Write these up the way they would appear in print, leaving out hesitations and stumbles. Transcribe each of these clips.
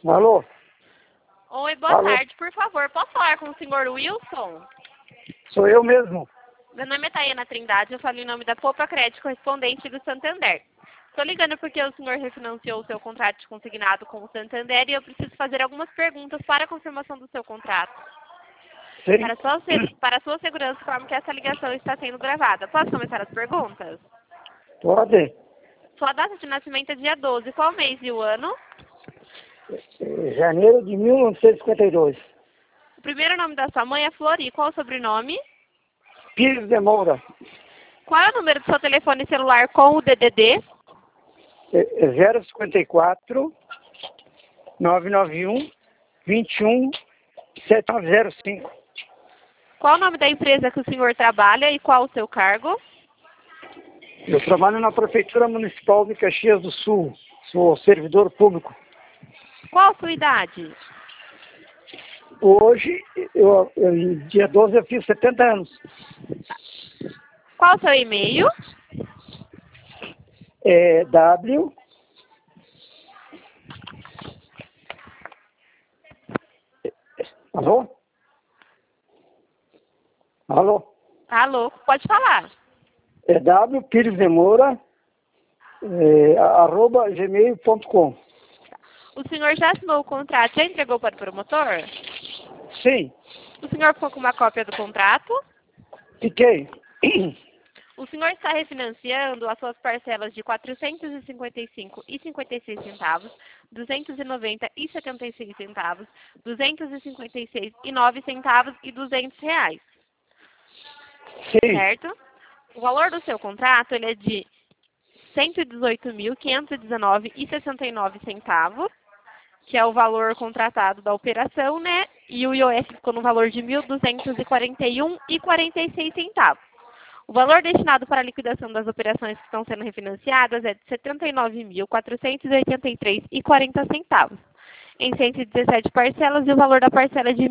Alô? Oi, boa Alô? tarde. Por favor, posso falar com o senhor Wilson? Sou eu mesmo. Meu nome é Tayana Trindade, eu falo em nome da Poupa Crédito Correspondente do Santander. Estou ligando porque o senhor refinanciou o seu contrato de consignado com o Santander e eu preciso fazer algumas perguntas para a confirmação do seu contrato. Sim. Para a sua segurança, informo que essa ligação está sendo gravada. Posso começar as perguntas? Pode. Sua data de nascimento é dia 12. Qual mês e o ano? Janeiro de 1952. O primeiro nome da sua mãe é Flori. Qual o sobrenome? Pires de Moura. Qual é o número do seu telefone celular com o DDD? 054 991 21 7905. Qual o nome da empresa que o senhor trabalha e qual o seu cargo? Eu trabalho na Prefeitura Municipal de Caxias do Sul. Sou servidor público. Qual a sua idade? Hoje, dia 12, eu fiz 70 anos. Qual o seu e-mail? W. Alô? Alô? Alô, pode falar. W. Pires de Moura, @gmail.com. O senhor já assinou o contrato? Já entregou para o promotor? Sim, O senhor ficou com uma cópia do contrato? fiquei. O senhor está refinanciando as suas parcelas de R$ 455,56, 290,76, 256,09 e R$ 200 Sim, certo? O valor do seu contrato ele é de R$ 118.519,69, que é o valor contratado da operação, né? E o IOF ficou no valor de R$ 1.241,46. O valor destinado para a liquidação das operações que estão sendo refinanciadas é de R$ 79.483,40, em 117 parcelas, e o valor da parcela é de R$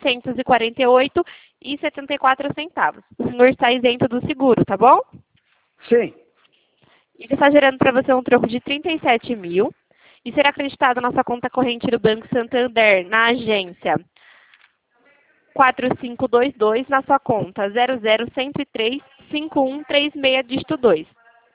1.848,74. O senhor está isento do seguro, tá bom? sim, Ele está gerando para você um troco de 37 mil e será acreditado na sua conta corrente do Banco Santander, na agência 4522, na sua conta 00103-5136, dígito 2.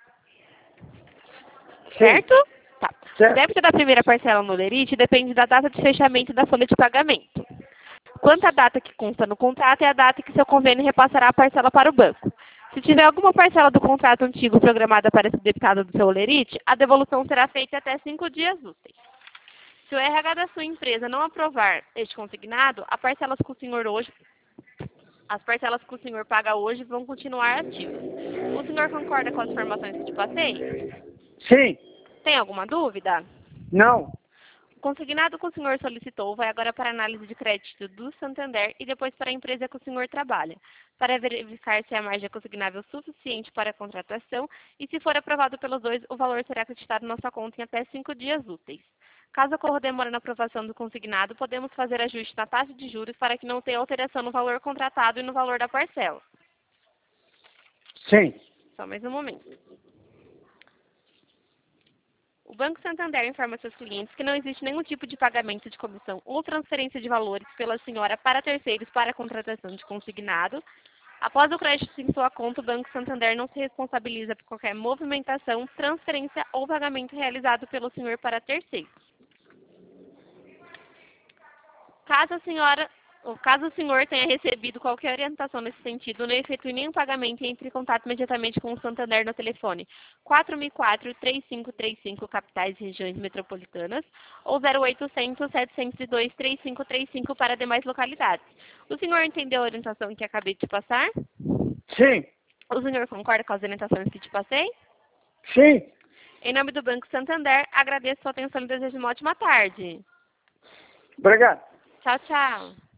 Certo? Tá. O certo. débito da primeira parcela no Lerite depende da data de fechamento da folha de pagamento. Quanto à data que consta no contrato é a data que seu convênio repassará a parcela para o banco. Se tiver alguma parcela do contrato antigo programada para ser debitada do seu Lerite, a devolução será feita até 5 dias úteis. Se o RH da sua empresa não aprovar este consignado, as parcelas que o senhor paga hoje vão continuar ativas. O senhor concorda com as informações que te passei? Sim, Tem alguma dúvida? não, O consignado que o senhor solicitou vai agora para a análise de crédito do Santander e depois para a empresa que o senhor trabalha, para verificar se a margem é consignável suficiente para a contratação e, se for aprovado pelos dois, o valor será acreditado na sua conta em até 5 dias úteis. Caso ocorra demora na aprovação do consignado, podemos fazer ajuste na taxa de juros para que não tenha alteração no valor contratado e no valor da parcela. sim, Só mais um momento. O Banco Santander informa seus clientes que não existe nenhum tipo de pagamento de comissão ou transferência de valores pela senhora para terceiros para a contratação de consignado. Após o crédito em sua conta, o Banco Santander não se responsabiliza por qualquer movimentação, transferência ou pagamento realizado pelo senhor para terceiros. Caso o senhor tenha recebido qualquer orientação nesse sentido, não efetue nenhum pagamento e entre em contato imediatamente com o Santander no telefone 4004-3535, capitais e regiões metropolitanas, ou 0800-702-3535 para demais localidades. O senhor entendeu a orientação que acabei de te passar? sim, O senhor concorda com as orientações que te passei? sim. Em nome do Banco Santander, agradeço a sua atenção e desejo uma ótima tarde. Obrigado. Tchau, tchau.